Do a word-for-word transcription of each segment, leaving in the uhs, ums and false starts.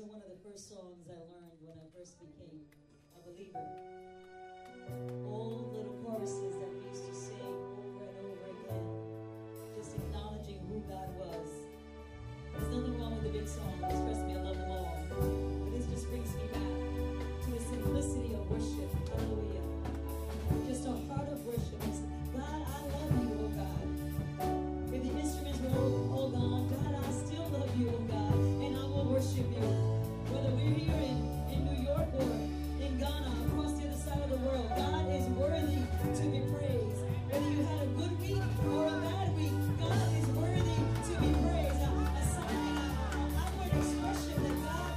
are one of the first songs I learned when I first became a believer. Old little choruses that we used to sing over and over again, just acknowledging who God was. There's nothing wrong with the big song, Trust Me, I Love Them All. But this just brings me back to the simplicity of worship. Hallelujah. Just a heart of worship. It's, God, I love you, oh God. If the instruments were all, all gone, God, I still love you, oh God, and I will worship you. Whether we're here in, in New York or in Ghana, across the other side of the world, God is worthy to be praised. Whether you had a good week or a bad week, God is worthy to be praised. A, a sign, an outward expression that God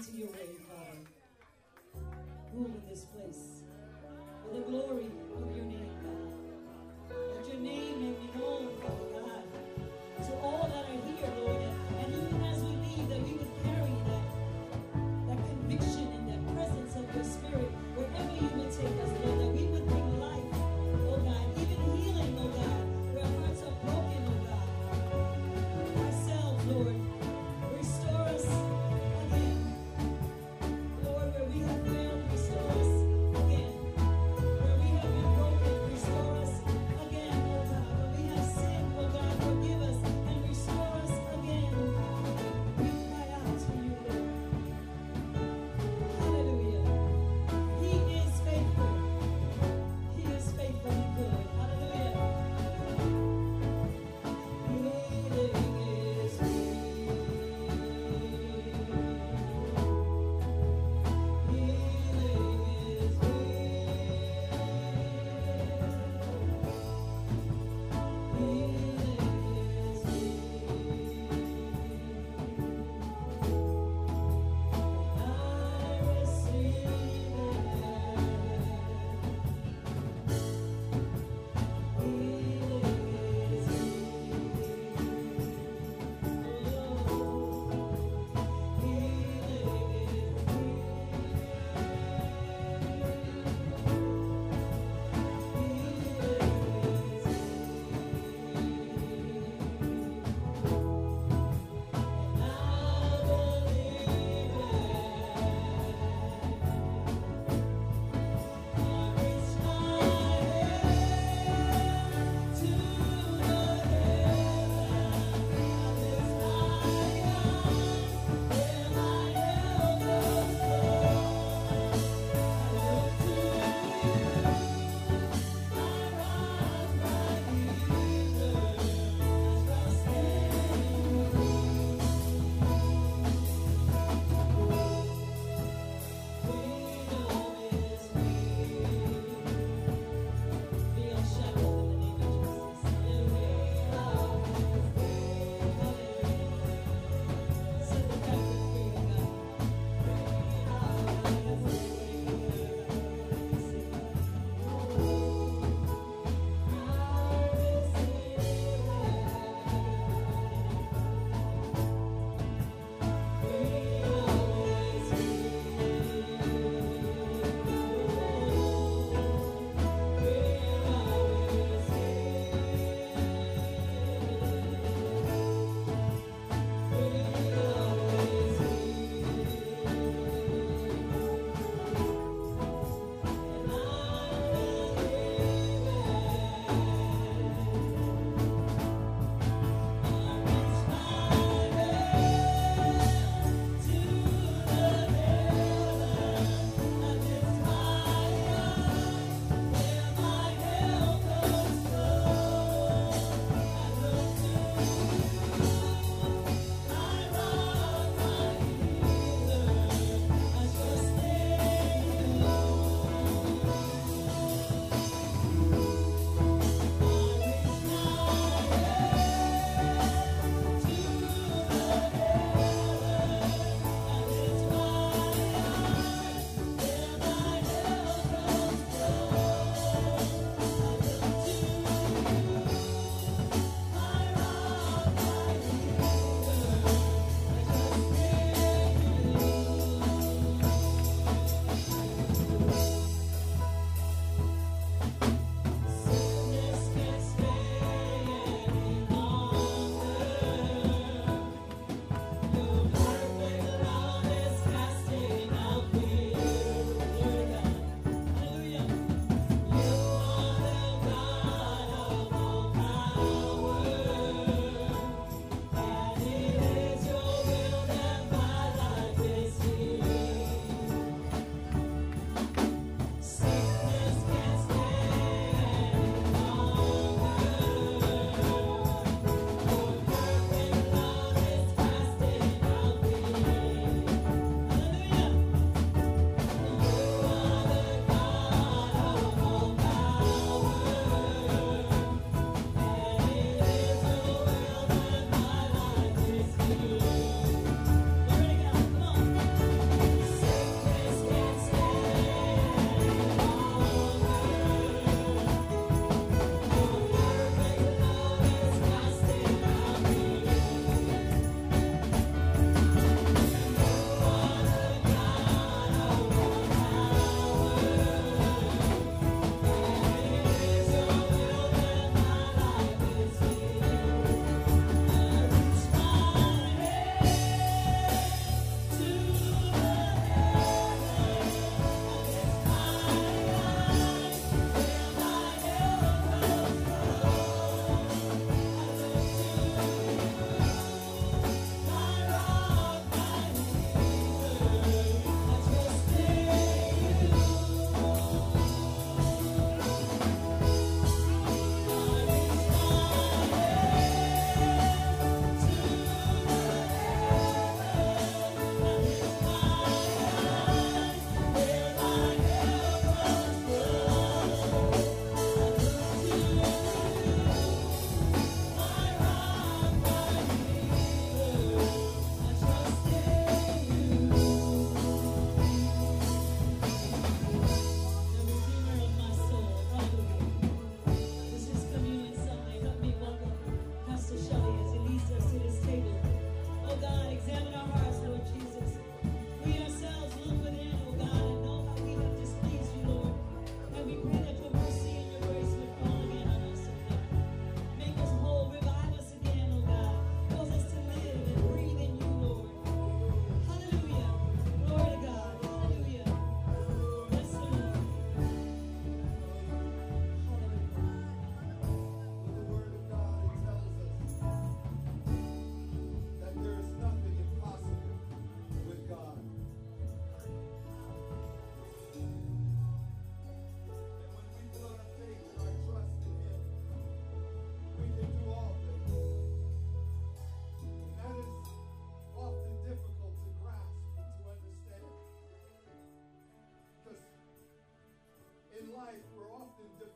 to your way, Father. Move in this place for the glory of your name, God. Let your name may be known, Father God, to all that are here, Lord. And, and even as we leave, that we would carry that, that conviction and that presence of your spirit wherever you would take us, Lord, that we would bring life, oh God, even healing, oh God, where hearts are broken, oh God. Ourselves, Lord, restore us again. Lord, where we have failed, restore us again.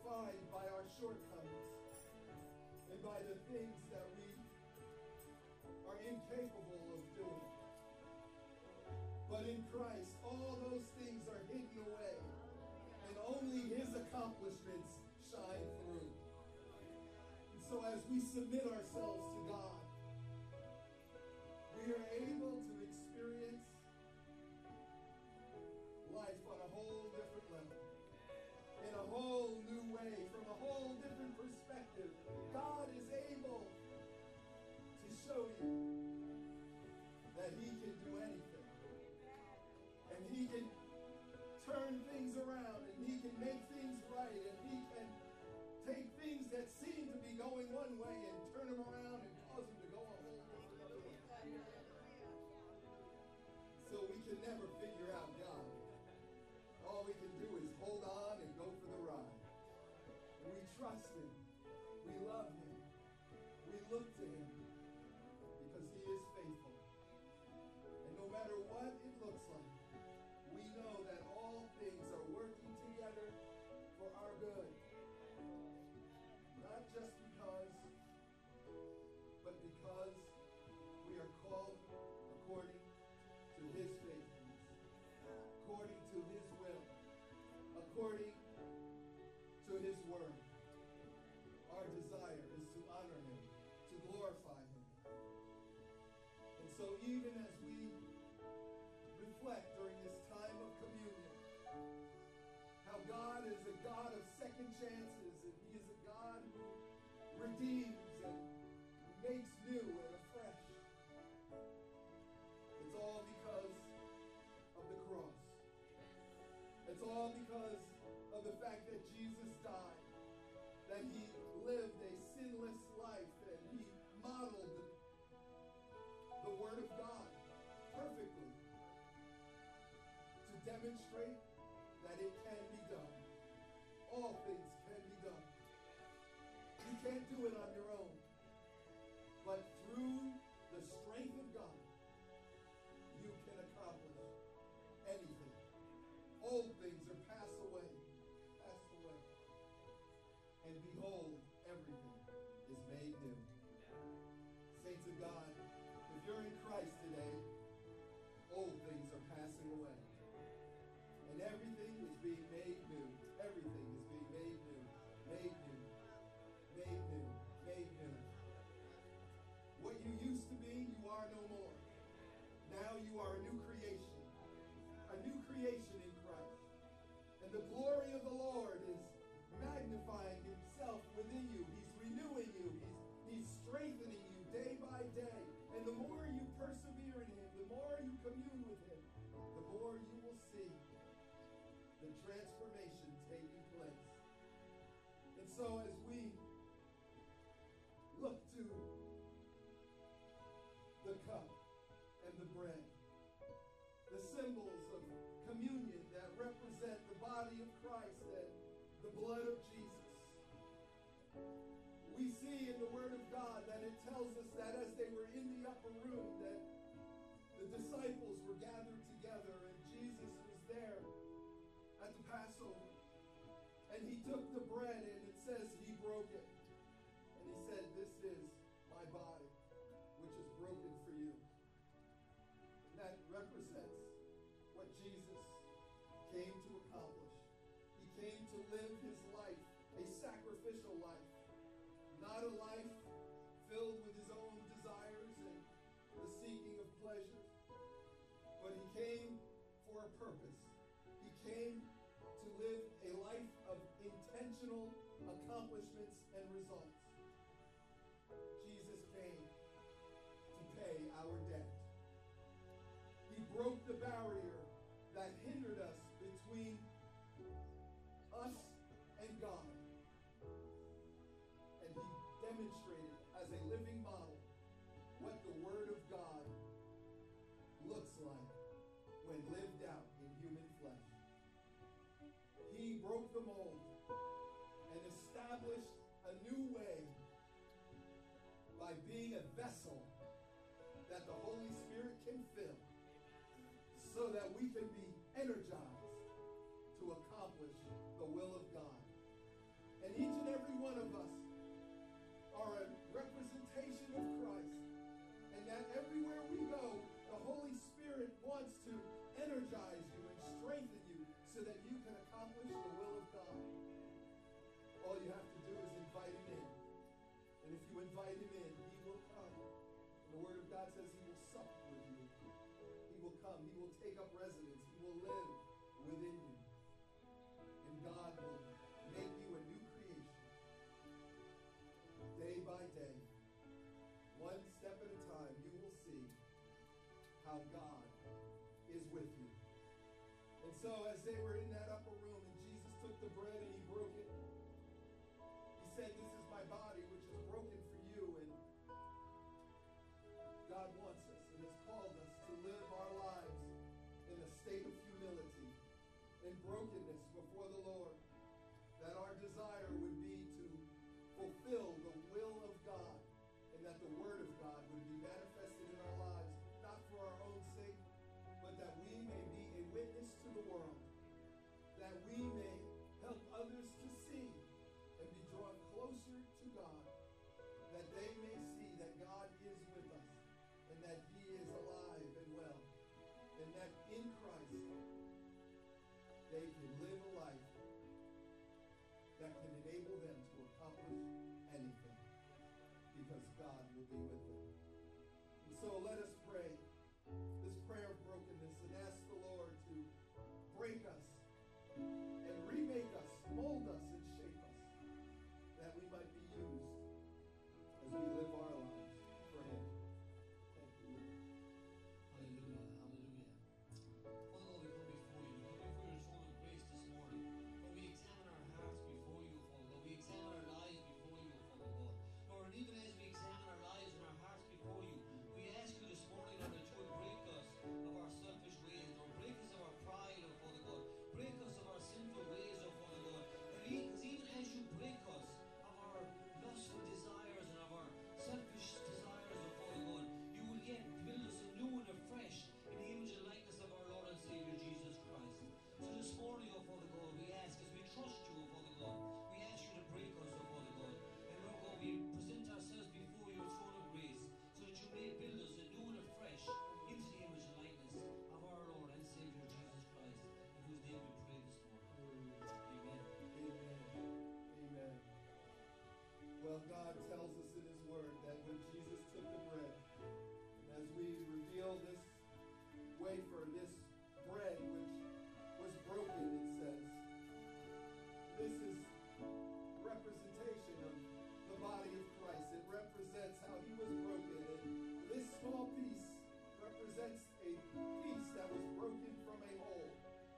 defined by our shortcomings and by the things that we are incapable of doing. But in Christ, all those things are hidden away, and only his accomplishments shine through. And so as we submit ourselves to God, we are able to experience life on a whole different level, in a whole new way, from a whole different perspective. God is able to show you that he can do anything. And he can turn things around, and he can make things right, and he can take things that seem to be going one way and turn them around and cause them to go a whole different other way. So we can never figure out God. All we can do is hold on and go for the ride. We trust him. We love him. We look to him because he is faithful. And no matter what it looks like, we know that all things are working together for our good. Not just because, but because we are called according to his faithfulness, according to his will, according to his word. Our desire is to honor him, to glorify him. And so even as we reflect during this time of communion, how God is a God of second chances, and he is a God who redeems and makes new and afresh. It's all because of the cross. It's all because of the fact that Jesus died, that he lived a sinless life, and he modeled the Word of God perfectly to demonstrate that it can be done. All things can be done. You can't do it on your own, but through the strength of God, you can accomplish anything. Old things are passed away, passed away. And behold, everything is made new. Saints of God, if you're in Christ today, old things are passing away. And everything is being made new. Everything is being made new. Made new. Made new. Made new. What you used to be, you are no more. Now you are a new creation. A new creation in Christ. And the glory of the Lord is magnifying himself within you. He's renewing you. He's, he's strengthening you day by day. And the more you persevere in him, the more you commune with him, the more you will see the transformation taking place. And so as we look to the cup and the bread, the symbols of communion that represent the body of Christ and the blood of Jesus, we see in the Word of God that it tells us that as they were in the upper room, that the disciples were gathered together and Jesus was there at the Passover. And he took the bread, and it says he broke it. And he said, "This is my body, which is broken for you." And that represents what Jesus came to accomplish. He came to live his life, a sacrificial life, not a life filled with his own desires and the seeking of pleasure, but he came for a purpose. He came to live a life of intentional accomplishments and results. Jesus came to pay our debt. He broke the barrier that hindered us between us and God. And he demonstrated as a living model what the Word of God looks like when lived out in human flesh. He broke the mold and established a new way by being a vessel that the Holy Spirit can fill, so that we can be energized to accomplish the will of God. energize you and strengthen you so that you can accomplish the will of God. All you have to do is invite him in. And if you invite him in, he will come. And the word of God says he will sup with you. He will come. He will take up residence. He will live within you. And God will make you a new creation. Day by day, one step at a time, you will see how God is with you. And so as they were in that upper room and Jesus took the bread and he broke it, he said, "This is my body which is broken for you." And God wants us and has called us to live our lives in a state of humility, in brokenness before the Lord, that our desire would be to fulfill the will of God and that the word of God would be manifested in our lives, not for our own sake, but that we may be a witness to the world, that we may help others to see and be drawn closer to God, that they may see that God is with us and that he is alive and well, and that in Christ they can live a life that can enable them to accomplish anything because God will be with them. And so let us pray this prayer of brokenness and ask the Lord to break us and remake us, mold us and shape us, that we might be used as we live our lives for him. Thank you, Lord. Hallelujah, hallelujah. Father God, we come before you. We come before your throne of grace this morning. Lord, we examine our hearts before you, Father God. We examine our lives before you, Father God. Lord, and even as we examine our lives and our hearts before you, we ask you this morning, Lord, that you would break us of our selfish ways, Lord. Break us of our pride, oh Father God. Break us of our sinful ways, oh Father God. And even, even as you break us of our lustful desires and of our selfish desires, oh Father God, you will yet build us anew and afresh in the image and likeness of our Lord and Savior Jesus Christ. So this morning, oh Father God, we ask, as we trust you, oh Father God, we ask you to break us, oh Father God. And Lord God, we present ourselves before your throne of grace so that you may build us anew and afresh into the image and likeness of our Lord and Savior Jesus Christ, in whose name we pray this morning. Amen. Amen. Amen. Well, God tells us in his word that when Jesus took the bread, and as we reveal this wafer, this bread which was broken, it says, this is representation of the body of Christ. It represents how he was broken. And this small piece represents a piece that was broken from a whole,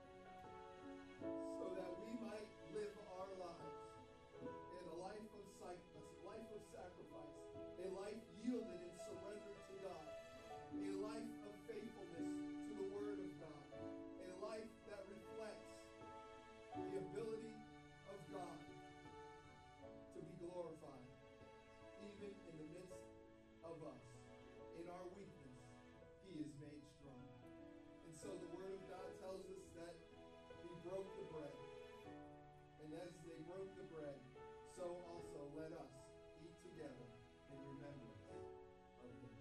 so that we might live our lives in a life of sacrifice, a life of sacrifice, a life yielded and surrendered to God, a life of faithfulness to the word of God, a life that reflects the ability of God to be glorified, even in the midst of us. In our weakness, he is made strong. And so the word of God tells us that he broke the bread. And as they broke the bread, so also let us eat together in remembrance of him.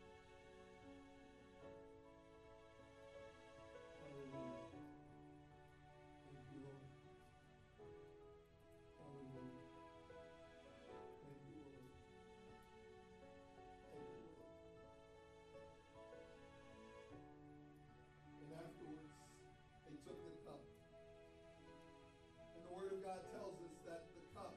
Hallelujah. Thank you, Lord. Hallelujah. Thank you, Lord. Thank you, Lord. And afterwards, they took the cup. And the word of God tells us that the cup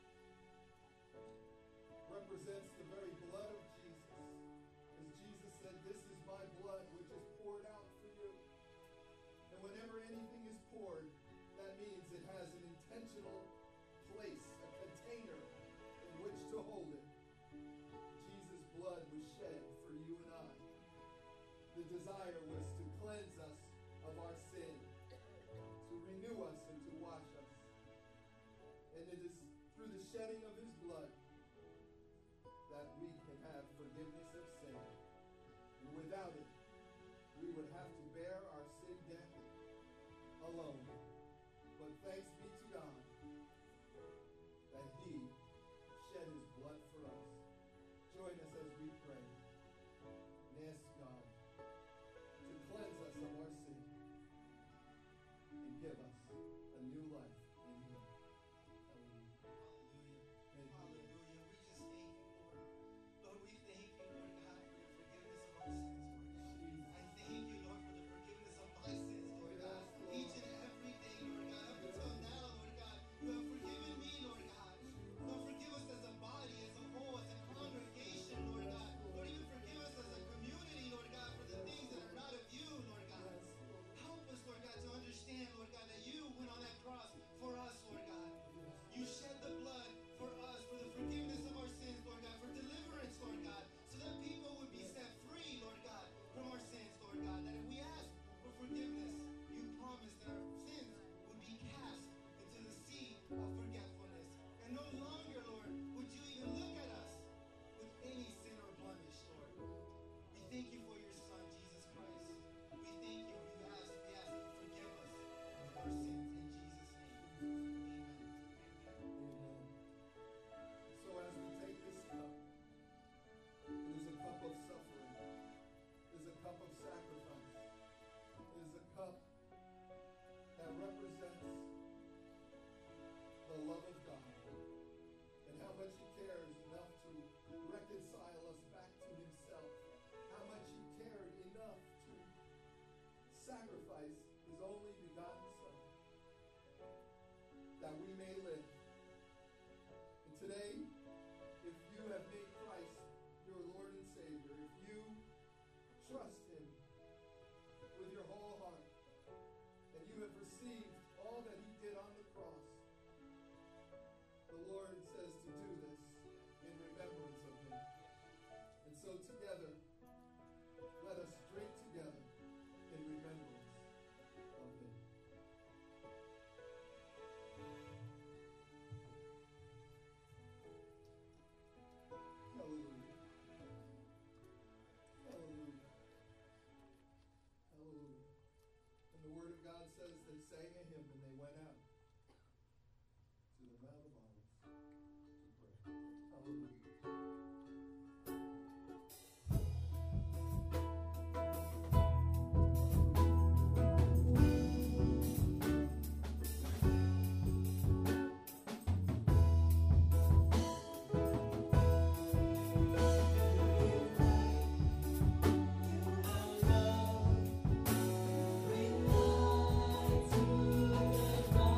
represents the very blood of Jesus. As Jesus said, "This is my blood which is poured out for you." And whenever anything is poured, that means it has an intentional place, a container in which to hold it. Jesus' blood was shed for you and I. The desire was to cleanse us of our sin, to renew us and to wash us. And it is through the shedding of his blood that we can have forgiveness of sin. And without it, we would have to bear our sin debt alone. But thanks be to God that he shed his blood for us. Join us as we pray and ask God to cleanse us of our sin sacrifice his only begotten Son, that we may live. And today, if you have made Christ your Lord and Savior, if you trust him with your whole heart, and you have received all that he did on the cross, the Lord says to do this in remembrance of him. And so together, let us drink together in remembrance of him. Hallelujah. Hallelujah. Hallelujah. And the Word of God says they sang a hymn and they went out to the Mount of Olives to pray. Hallelujah. Bring light to the dark.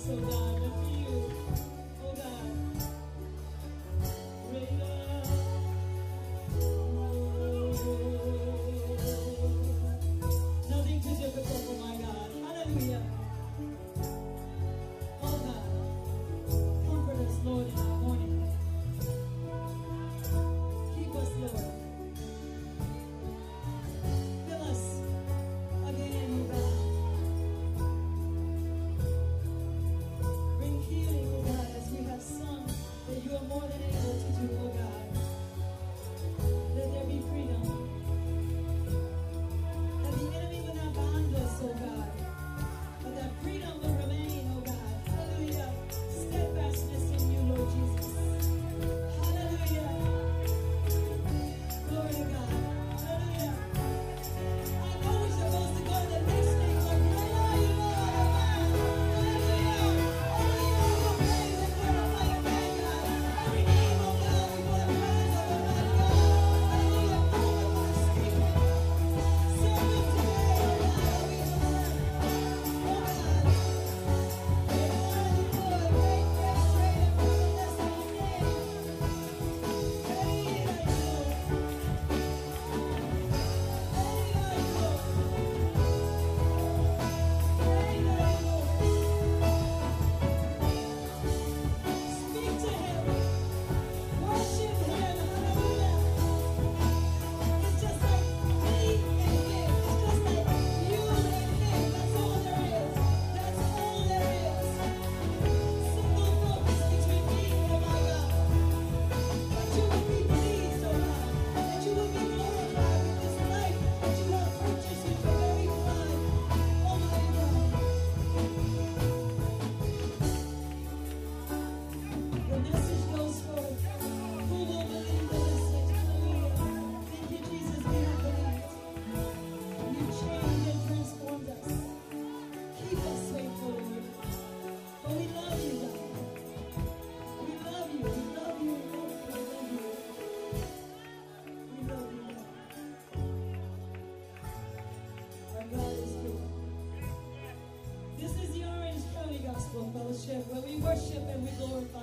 oh God, but for you, oh God. Greater. Nothing too difficult for my God. Hallelujah. Oh God, comfort us, Lord, in our morning. Keep us, Lord. Fill us again, oh God. Bring healing, oh God, as we have sung that you are more than able to do, oh God. Let there be freedom. That the enemy will not bind us, oh God. But that freedom will remain, oh God. Hallelujah. Steadfastness in you, Lord Jesus. Hallelujah. Glory to God. Hallelujah. I know we're supposed to go to the next thing, but where are you, Lord? Hallelujah. Only you will praise and glorify your name, God. Every name, oh God, we put a praise over right now. Hallelujah. Open my spirit. Serve us today, oh God. We serve. Oh God. Great are you, Lord. Great, great, great, and marvelous are your name. Great are you, Lord. Great are you, Lord. Great are you, Lord. Speak to him. Worship him. Hallelujah. It's just like me and him. It's just like you and him. That's all there is. That's all there is. Single focus between me and my God. That you will be pleased, oh God. That you will be glorified with this life that you have purchased with your very blood. Almighty God. The message goes forth. Who will believe the message? Hallelujah. Thank you, Jesus. We have believed. You changed and transformed us. Keep us faithful, Lord. For we love you, God. We love you. We love you. We love you. We love you. We love you, God. Our God is good. This is the Orange County Gospel Fellowship where we worship and we glorify